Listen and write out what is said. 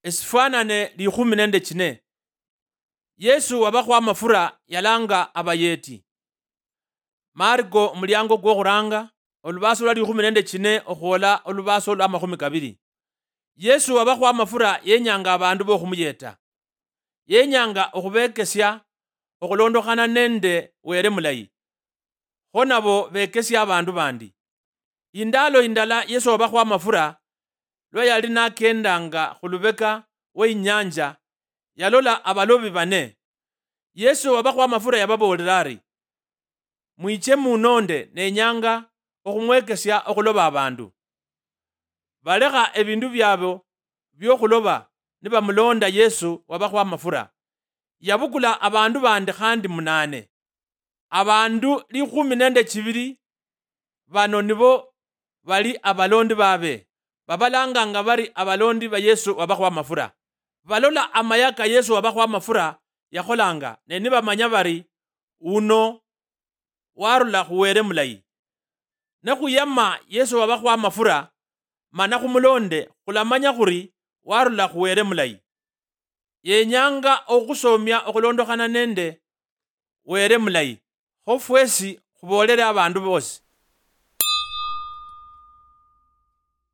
Esifanane likhumi nende chine. Yesu wabakho amafura yalanga abayeti. Marko omulyango gwokhuranga olubaso lwa likhumi nende chine okhuola olubaso lwa makhumi kabili. Yesu wabakho amafura yenyanga abandu bokhumuyeta. Yenyanga okhubekesya okhulondokhana nende were mulayi. Kho nabo bekesya abandu bandi. Indalo indala Yesu wabakho amafura lwa yali nakendanga khulubeka w'inyanja yalola abalobi bane. Yesu wabakho amafura yababolera ari, mwiche munonde nenyanga okhumwekesya okhuloba abandu. Balekha ebindu byabo byokhuloba nibamulonda Yesu wabakho amafura. Yabukula abandu bandi khandi 8. Abandu 12 bano nibo bali abalondi babe. Babalanganga bari abalondi ba Yesu wabakho amafura. Balola amayaka Yesu wabakho amafura yakholanga ne nibamanya bari uno warula khuwere mulayi. Ne khuyama Yesu wabakho amafura mana khumulonde khulamanya khuri warula khuwere mulayi. Yenyanga okhusomya okhulondokhana nende were mulayi. Kho fwesi khubolere abandu bosi